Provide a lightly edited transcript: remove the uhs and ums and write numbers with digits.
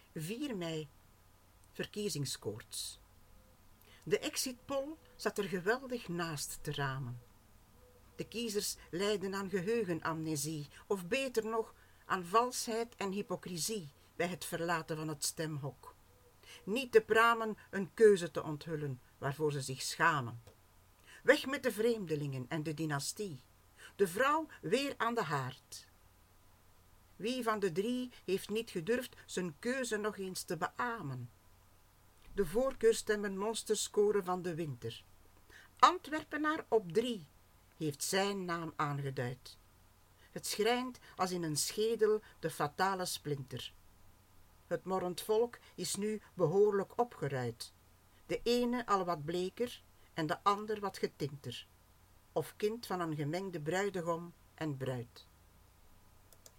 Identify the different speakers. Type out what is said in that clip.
Speaker 1: 4 mei, verkiezingskoorts. De exitpoll zat er geweldig naast te ramen. De kiezers lijden aan geheugenamnesie, of beter nog, aan valsheid en hypocrisie bij het verlaten van het stemhok. Niet te pramen een keuze te onthullen waarvoor ze zich schamen. Weg met de vreemdelingen en de dynastie. De vrouw weer aan de haard. Wie van de 3 heeft niet gedurfd zijn keuze nog eens te beamen? De voorkeurstemmen monsterscoren van de winter. Antwerpenaar op 3 heeft zijn naam aangeduid. Het schrijnt als in een schedel de fatale splinter. Het morrend volk is nu behoorlijk opgeruid. De ene al wat bleker en de ander wat getinter. Of kind van een gemengde bruidegom en bruid.